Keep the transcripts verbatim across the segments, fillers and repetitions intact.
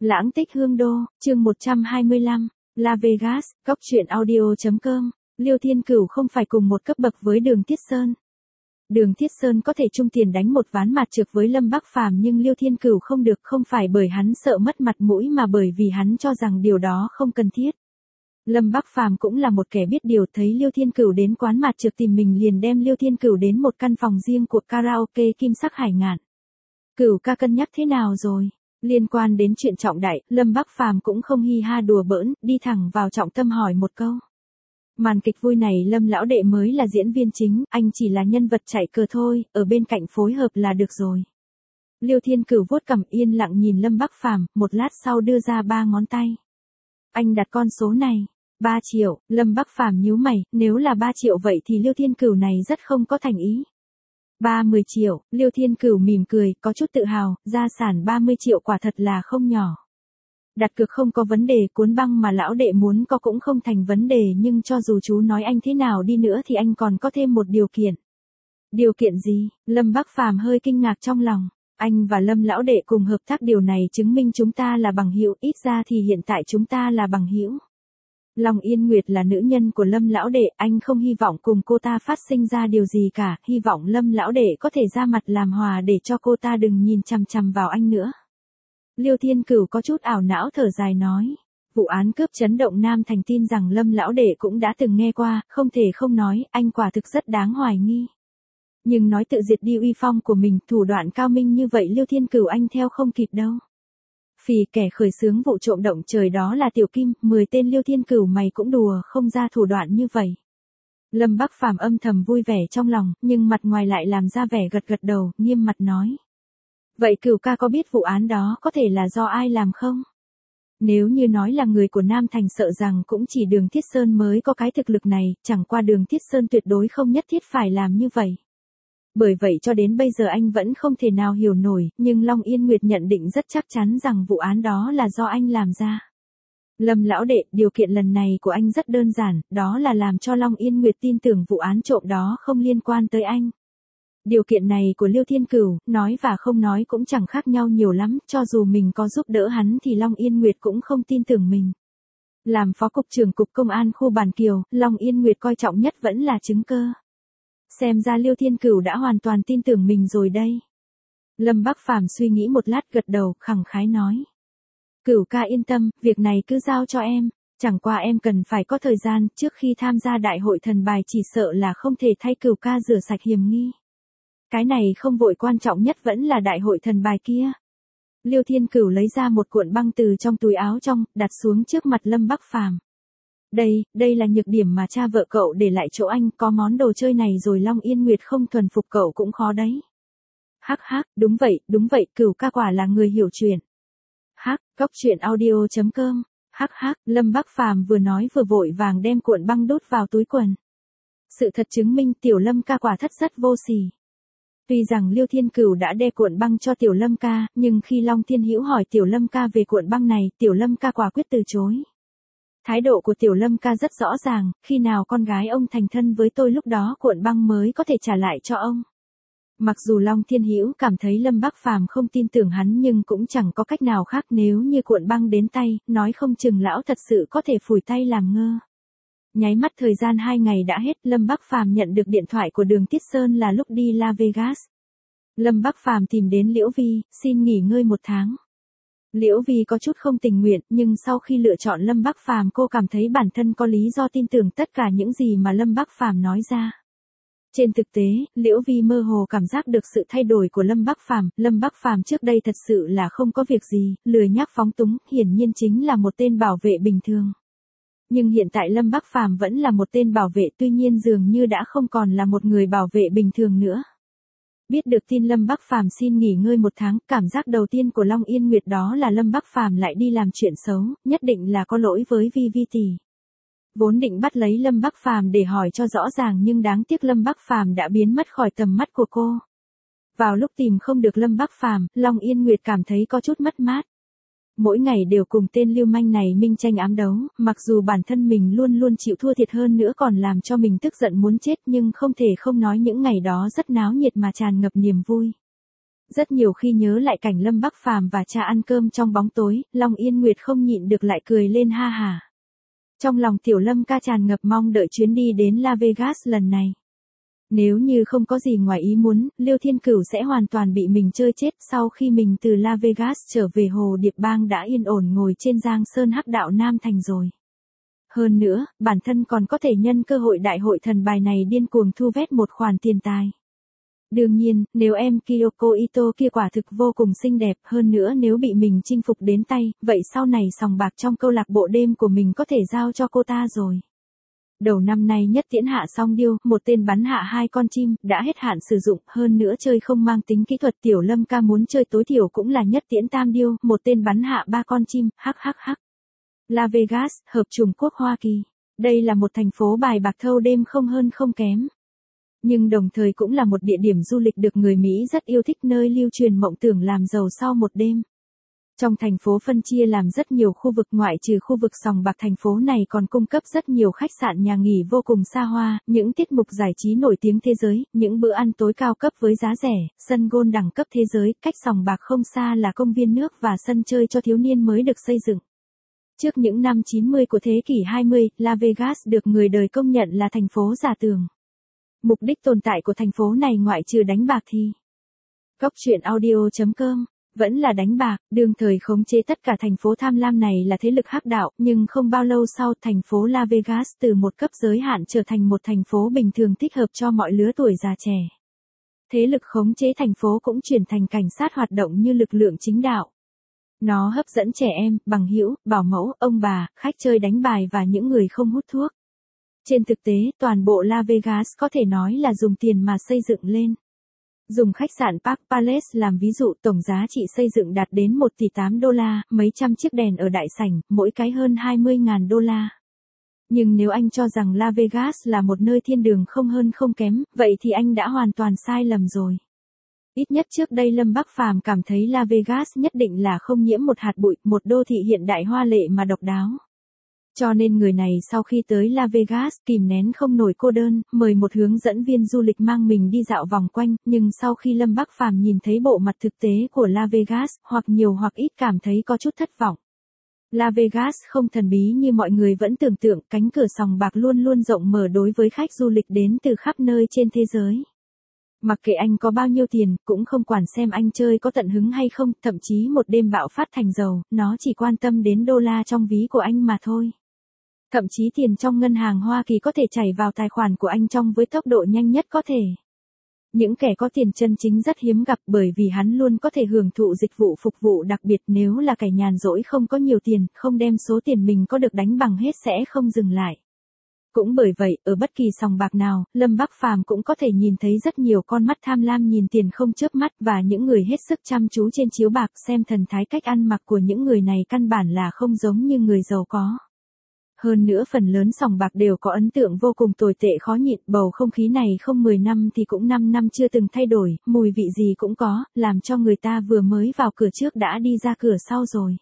Lãng tích hương đô, chương một trăm hai mươi lăm, La Vegas, cốc truyện audio.com, Liêu Thiên Cửu không phải cùng một cấp bậc với Đường Thiết Sơn. Đường Thiết Sơn có thể chung tiền đánh một ván mặt trược với Lâm Bắc Phàm nhưng Liêu Thiên Cửu không được, không phải bởi hắn sợ mất mặt mũi mà bởi vì hắn cho rằng điều đó không cần thiết. Lâm Bắc Phàm cũng là một kẻ biết điều, thấy Liêu Thiên Cửu đến quán mặt trược tìm mình liền đem Liêu Thiên Cửu đến một căn phòng riêng của karaoke Kim Sắc Hải Ngạn. Cửu ca cân nhắc thế nào rồi? Liên quan đến chuyện trọng đại, Lâm Bắc Phàm cũng không hi ha đùa bỡn, đi thẳng vào trọng tâm hỏi một câu. Màn kịch vui này Lâm lão đệ mới là diễn viên chính, anh chỉ là nhân vật chạy cờ thôi, ở bên cạnh phối hợp là được rồi. Liêu Thiên Cửu vuốt cằm yên lặng nhìn Lâm Bắc Phàm, một lát sau đưa ra ba ngón tay. Anh đặt con số này, ba triệu, Lâm Bắc Phàm nhíu mày, nếu là ba triệu vậy thì Liêu Thiên Cửu này rất không có thành ý. ba mươi triệu, Liêu Thiên Cửu mỉm cười, có chút tự hào, gia sản ba mươi triệu quả thật là không nhỏ. Đặt cược không có vấn đề, cuốn băng mà lão đệ muốn có cũng không thành vấn đề, nhưng cho dù chú nói anh thế nào đi nữa thì anh còn có thêm một điều kiện. Điều kiện gì? Lâm Bắc Phàm hơi kinh ngạc trong lòng. Anh và Lâm lão đệ cùng hợp tác, điều này chứng minh chúng ta là bằng hữu, ít ra thì hiện tại chúng ta là bằng hữu. Long Yên Nguyệt là nữ nhân của Lâm lão đệ, anh không hy vọng cùng cô ta phát sinh ra điều gì cả, hy vọng Lâm lão đệ có thể ra mặt làm hòa để cho cô ta đừng nhìn chằm chằm vào anh nữa. Liêu Thiên Cửu có chút ảo não thở dài nói. Vụ án cướp chấn động Nam Thành, tin rằng Lâm lão đệ cũng đã từng nghe qua, không thể không nói, anh quả thực rất đáng hoài nghi. Nhưng nói tự diệt đi uy phong của mình, thủ đoạn cao minh như vậy Liêu Thiên Cửu anh theo không kịp đâu. Phì, kẻ khởi xướng vụ trộm động trời đó là Tiểu Kim, mười tên Liêu Thiên Cửu mày cũng đùa không ra thủ đoạn như vậy. Lâm Bắc Phàm âm thầm vui vẻ trong lòng, nhưng mặt ngoài lại làm ra vẻ gật gật đầu, nghiêm mặt nói. Vậy Cửu ca có biết vụ án đó có thể là do ai làm không? Nếu như nói là người của Nam Thành sợ rằng cũng chỉ Đường Thiết Sơn mới có cái thực lực này, chẳng qua Đường Thiết Sơn tuyệt đối không nhất thiết phải làm như vậy. Bởi vậy cho đến bây giờ anh vẫn không thể nào hiểu nổi, nhưng Long Yên Nguyệt nhận định rất chắc chắn rằng vụ án đó là do anh làm ra. Lâm lão đệ, điều kiện lần này của anh rất đơn giản, đó là làm cho Long Yên Nguyệt tin tưởng vụ án trộm đó không liên quan tới anh. Điều kiện này của Liêu Thiên Cửu, nói và không nói cũng chẳng khác nhau nhiều lắm, cho dù mình có giúp đỡ hắn thì Long Yên Nguyệt cũng không tin tưởng mình. Làm phó cục trưởng cục công an khu Bản Kiều, Long Yên Nguyệt coi trọng nhất vẫn là chứng cơ. Xem ra Liêu Thiên Cửu đã hoàn toàn tin tưởng mình rồi đây. Lâm Bắc Phàm suy nghĩ một lát gật đầu, khẳng khái nói. Cửu ca yên tâm, việc này cứ giao cho em, chẳng qua em cần phải có thời gian, trước khi tham gia đại hội thần bài chỉ sợ là không thể thay Cửu ca rửa sạch hiểm nghi. Cái này không vội, quan trọng nhất vẫn là đại hội thần bài kia. Liêu Thiên Cửu lấy ra một cuộn băng từ trong túi áo trong, đặt xuống trước mặt Lâm Bắc Phàm. Đây, đây là nhược điểm mà cha vợ cậu để lại chỗ anh, có món đồ chơi này rồi Long Yên Nguyệt không thuần phục cậu cũng khó đấy. Hắc hắc, đúng vậy, đúng vậy, Cửu ca quả là người hiểu chuyện. Hắc, cốc truyện audio.com, hắc hắc, Lâm Bắc Phàm vừa nói vừa vội vàng đem cuộn băng đút vào túi quần. Sự thật chứng minh Tiểu Lâm ca quả thất rất vô sỉ. Tuy rằng Liêu Thiên Cửu đã đe cuộn băng cho Tiểu Lâm ca, nhưng khi Long Thiên Hữu hỏi Tiểu Lâm ca về cuộn băng này, Tiểu Lâm ca quả quyết từ chối. Thái độ của Tiểu Lâm ca rất rõ ràng, khi nào con gái ông thành thân với tôi lúc đó cuộn băng mới có thể trả lại cho ông. Mặc dù Long Thiên Hữu cảm thấy Lâm Bắc Phàm không tin tưởng hắn nhưng cũng chẳng có cách nào khác, nếu như cuộn băng đến tay, nói không chừng lão thật sự có thể phủi tay làm ngơ. Nháy mắt thời gian hai ngày đã hết, Lâm Bắc Phàm nhận được điện thoại của Đường Thiết Sơn là lúc đi La Vegas. Lâm Bắc Phàm tìm đến Liễu Vi, xin nghỉ ngơi một tháng. Liễu Vi có chút không tình nguyện, nhưng sau khi lựa chọn Lâm Bắc Phàm cô cảm thấy bản thân có lý do tin tưởng tất cả những gì mà Lâm Bắc Phàm nói ra. Trên thực tế, Liễu Vi mơ hồ cảm giác được sự thay đổi của Lâm Bắc Phàm, Lâm Bắc Phàm trước đây thật sự là không có việc gì, lười nhác phóng túng, hiển nhiên chính là một tên bảo vệ bình thường. Nhưng hiện tại Lâm Bắc Phàm vẫn là một tên bảo vệ, tuy nhiên dường như đã không còn là một người bảo vệ bình thường nữa. Biết được tin Lâm Bắc Phàm xin nghỉ ngơi một tháng, cảm giác đầu tiên của Long Yên Nguyệt đó là Lâm Bắc Phàm lại đi làm chuyện xấu, nhất định là có lỗi với Vi Vi tỷ. Vốn định bắt lấy Lâm Bắc Phàm để hỏi cho rõ ràng nhưng đáng tiếc Lâm Bắc Phàm đã biến mất khỏi tầm mắt của cô. Vào lúc tìm không được Lâm Bắc Phàm, Long Yên Nguyệt cảm thấy có chút mất mát. Mỗi ngày đều cùng tên lưu manh này minh tranh ám đấu, mặc dù bản thân mình luôn luôn chịu thua thiệt hơn nữa còn làm cho mình tức giận muốn chết, nhưng không thể không nói những ngày đó rất náo nhiệt mà tràn ngập niềm vui. Rất nhiều khi nhớ lại cảnh Lâm Bắc Phàm và cha ăn cơm trong bóng tối, Long Yên Nguyệt không nhịn được lại cười lên ha hả. Trong lòng Tiểu Lâm ca tràn ngập mong đợi chuyến đi đến Las Vegas lần này. Nếu như không có gì ngoài ý muốn, Liêu Thiên Cửu sẽ hoàn toàn bị mình chơi chết sau khi mình từ Las Vegas trở về Hồ Điệp Bang đã yên ổn ngồi trên Giang Sơn Hắc Đạo Nam Thành rồi. Hơn nữa, bản thân còn có thể nhân cơ hội đại hội thần bài này điên cuồng thu vét một khoản tiền tài. Đương nhiên, nếu em Kyoko Ito kia quả thực vô cùng xinh đẹp, hơn nữa nếu bị mình chinh phục đến tay, vậy sau này sòng bạc trong câu lạc bộ đêm của mình có thể giao cho cô ta rồi. Đầu năm nay nhất tiễn hạ song điêu, một tên bắn hạ hai con chim, đã hết hạn sử dụng, hơn nữa chơi không mang tính kỹ thuật. Tiểu Lâm ca muốn chơi tối thiểu cũng là nhất tiễn tam điêu, một tên bắn hạ ba con chim, hắc hắc hắc. Las Vegas, hợp chủng quốc Hoa Kỳ. Đây là một thành phố bài bạc thâu đêm không hơn không kém. Nhưng đồng thời cũng là một địa điểm du lịch được người Mỹ rất yêu thích, nơi lưu truyền mộng tưởng làm giàu sau một đêm. Trong thành phố phân chia làm rất nhiều khu vực, ngoại trừ khu vực sòng bạc, thành phố này còn cung cấp rất nhiều khách sạn nhà nghỉ vô cùng xa hoa, những tiết mục giải trí nổi tiếng thế giới, những bữa ăn tối cao cấp với giá rẻ, sân golf đẳng cấp thế giới, cách sòng bạc không xa là công viên nước và sân chơi cho thiếu niên mới được xây dựng. Trước những năm chín mươi của thế kỷ hai mươi, Las Vegas được người đời công nhận là thành phố giả tưởng. Mục đích tồn tại của thành phố này ngoại trừ đánh bạc thì Cóc truyện audio chấm com vẫn là đánh bạc. Đương thời khống chế tất cả thành phố tham lam này là thế lực hắc đạo, nhưng không bao lâu sau, thành phố Las Vegas từ một cấp giới hạn trở thành một thành phố bình thường thích hợp cho mọi lứa tuổi già trẻ. Thế lực khống chế thành phố cũng chuyển thành cảnh sát hoạt động như lực lượng chính đạo. Nó hấp dẫn trẻ em, bằng hữu, bảo mẫu, ông bà, khách chơi đánh bài và những người không hút thuốc. Trên thực tế, toàn bộ Las Vegas có thể nói là dùng tiền mà xây dựng lên. Dùng khách sạn Park Palace làm ví dụ, tổng giá trị xây dựng đạt đến một tỷ tám đô la, mấy trăm chiếc đèn ở đại sảnh, mỗi cái hơn hai mươi nghìn đô la. Nhưng nếu anh cho rằng Las Vegas là một nơi thiên đường không hơn không kém, vậy thì anh đã hoàn toàn sai lầm rồi. Ít nhất trước đây Lâm Bắc Phàm cảm thấy Las Vegas nhất định là không nhiễm một hạt bụi, một đô thị hiện đại hoa lệ mà độc đáo. Cho nên người này sau khi tới Las Vegas, kìm nén không nổi cô đơn, mời một hướng dẫn viên du lịch mang mình đi dạo vòng quanh, nhưng sau khi Lâm Bắc Phàm nhìn thấy bộ mặt thực tế của Las Vegas, hoặc nhiều hoặc ít cảm thấy có chút thất vọng. Las Vegas không thần bí như mọi người vẫn tưởng tượng, cánh cửa sòng bạc luôn luôn rộng mở đối với khách du lịch đến từ khắp nơi trên thế giới. Mặc kệ anh có bao nhiêu tiền, cũng không quản xem anh chơi có tận hứng hay không, thậm chí một đêm bạo phát thành giàu, nó chỉ quan tâm đến đô la trong ví của anh mà thôi. Thậm chí tiền trong ngân hàng Hoa Kỳ có thể chảy vào tài khoản của anh trong với tốc độ nhanh nhất có thể. Những kẻ có tiền chân chính rất hiếm gặp, bởi vì hắn luôn có thể hưởng thụ dịch vụ phục vụ đặc biệt. Nếu là kẻ nhàn rỗi không có nhiều tiền, không đem số tiền mình có được đánh bằng hết sẽ không dừng lại. Cũng bởi vậy, ở bất kỳ sòng bạc nào, Lâm Bắc Phàm cũng có thể nhìn thấy rất nhiều con mắt tham lam nhìn tiền không chớp mắt, và những người hết sức chăm chú trên chiếu bạc. Xem thần thái cách ăn mặc của những người này căn bản là không giống như người giàu có. Hơn nữa phần lớn sòng bạc đều có ấn tượng vô cùng tồi tệ khó nhịn, bầu không khí này không mười năm thì cũng năm năm chưa từng thay đổi, mùi vị gì cũng có, làm cho người ta vừa mới vào cửa trước đã đi ra cửa sau rồi.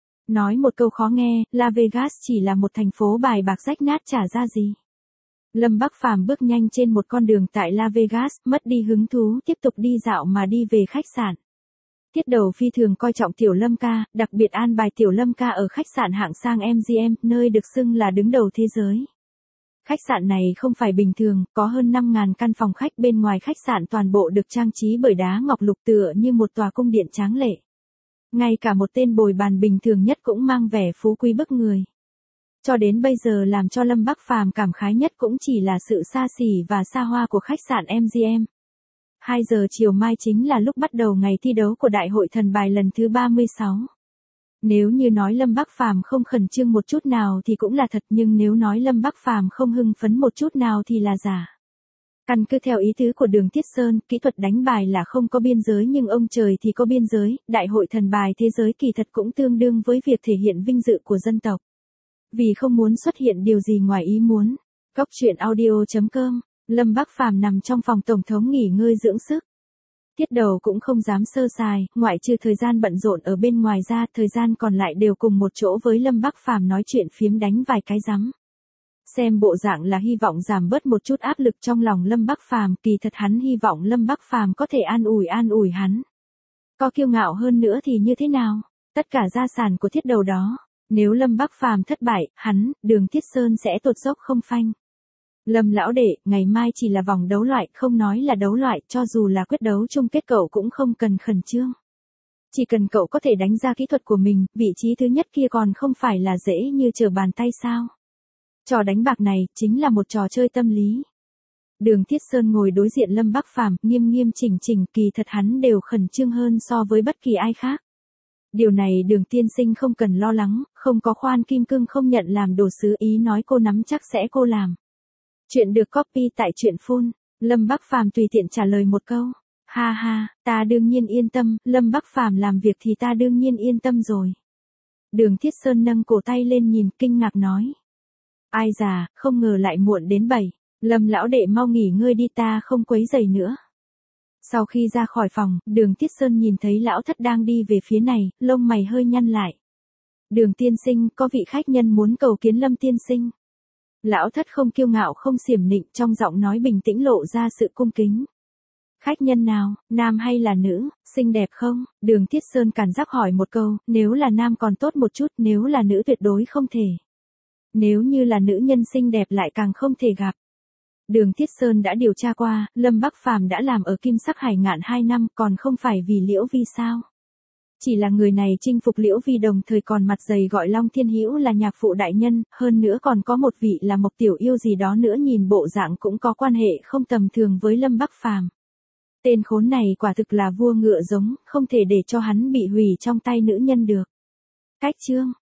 Nói một câu khó nghe, Las Vegas chỉ là một thành phố bài bạc rách nát chả ra gì. Lâm Bắc Phàm bước nhanh trên một con đường tại Las Vegas, mất đi hứng thú, tiếp tục đi dạo mà đi về khách sạn. Tiết Đầu phi thường coi trọng Tiểu Lâm ca, đặc biệt an bài Tiểu Lâm ca ở khách sạn hạng sang em giê em, nơi được xưng là đứng đầu thế giới. Khách sạn này không phải bình thường, có hơn năm nghìn căn phòng khách, bên ngoài khách sạn toàn bộ được trang trí bởi đá ngọc lục tựa như một tòa cung điện tráng lệ. Ngay cả một tên bồi bàn bình thường nhất cũng mang vẻ phú quý bức người. Cho đến bây giờ làm cho Lâm Bắc Phàm cảm khái nhất cũng chỉ là sự xa xỉ và xa hoa của khách sạn em giê em. hai giờ chiều mai chính là lúc bắt đầu ngày thi đấu của Đại hội thần bài lần thứ ba mươi sáu. Nếu như nói Lâm Bắc Phàm không khẩn trương một chút nào thì cũng là thật, nhưng nếu nói Lâm Bắc Phàm không hưng phấn một chút nào thì là giả. Căn cứ theo ý tứ của Đường Tiết Sơn, kỹ thuật đánh bài là không có biên giới nhưng ông trời thì có biên giới, Đại hội thần bài thế giới kỳ thật cũng tương đương với việc thể hiện vinh dự của dân tộc. Vì không muốn xuất hiện điều gì ngoài ý muốn. Cóc truyện audio chấm com, Lâm Bắc Phàm nằm trong phòng tổng thống nghỉ ngơi dưỡng sức. Tiết Đầu cũng không dám sơ sài, ngoại trừ thời gian bận rộn ở bên ngoài ra, thời gian còn lại đều cùng một chỗ với Lâm Bắc Phàm nói chuyện phiếm đánh vài cái rắm. Xem bộ dạng là hy vọng giảm bớt một chút áp lực trong lòng Lâm Bắc Phàm, kỳ thật hắn hy vọng Lâm Bắc Phàm có thể an ủi an ủi hắn. Có kiêu ngạo hơn nữa thì như thế nào? Tất cả gia sản của Thiết Đầu đó. Nếu Lâm Bắc Phàm thất bại, hắn, Đường Thiết Sơn sẽ tụt dốc không phanh. Lâm lão đệ, ngày mai chỉ là vòng đấu loại, không nói là đấu loại, cho dù là quyết đấu chung kết cậu cũng không cần khẩn trương. Chỉ cần cậu có thể đánh ra kỹ thuật của mình, vị trí thứ nhất kia còn không phải là dễ như trở bàn tay sao. Trò đánh bạc này, chính là một trò chơi tâm lý. Đường Thiết Sơn ngồi đối diện Lâm Bắc Phàm, nghiêm nghiêm chỉnh chỉnh, kỳ thật hắn đều khẩn trương hơn so với bất kỳ ai khác. Điều này Đường tiên sinh không cần lo lắng, không có khoan kim cương không nhận làm đồ sứ, ý nói cô nắm chắc sẽ cô làm. Chuyện được copy tại truyện phone. Lâm Bắc Phàm tùy tiện trả lời một câu. Ha ha, ta đương nhiên yên tâm, Lâm Bắc Phàm làm việc thì ta đương nhiên yên tâm rồi. Đường Thiết Sơn nâng cổ tay lên nhìn, kinh ngạc nói. Ai già, không ngờ lại muộn đến bảy. Lâm lão đệ mau nghỉ ngơi đi, ta không quấy rầy nữa. Sau khi ra khỏi phòng, Đường Thiết Sơn nhìn thấy lão thất đang đi về phía này, lông mày hơi nhăn lại. Đường tiên sinh, có vị khách nhân muốn cầu kiến Lâm tiên sinh. Lão thất không kiêu ngạo không xiểm nịnh, trong giọng nói bình tĩnh lộ ra sự cung kính. Khách nhân nào, nam hay là nữ, xinh đẹp không? Đường Thiết Sơn cản giáp hỏi một câu, nếu là nam còn tốt một chút, nếu là nữ tuyệt đối không thể. Nếu như là nữ nhân xinh đẹp lại càng không thể gặp. Đường Thiết Sơn đã điều tra qua, Lâm Bắc Phàm đã làm ở Kim Sắc Hải Ngạn hai năm, còn không phải vì Liễu Vi sao? Chỉ là người này chinh phục Liễu Vi đồng thời còn mặt dày gọi Long Thiên Hữu là nhạc phụ đại nhân, hơn nữa còn có một vị là Mộc Tiểu Yêu gì đó nữa, nhìn bộ dạng cũng có quan hệ không tầm thường với Lâm Bắc Phàm. Tên khốn này quả thực là vua ngựa giống, không thể để cho hắn bị hủy trong tay nữ nhân được. Cách chương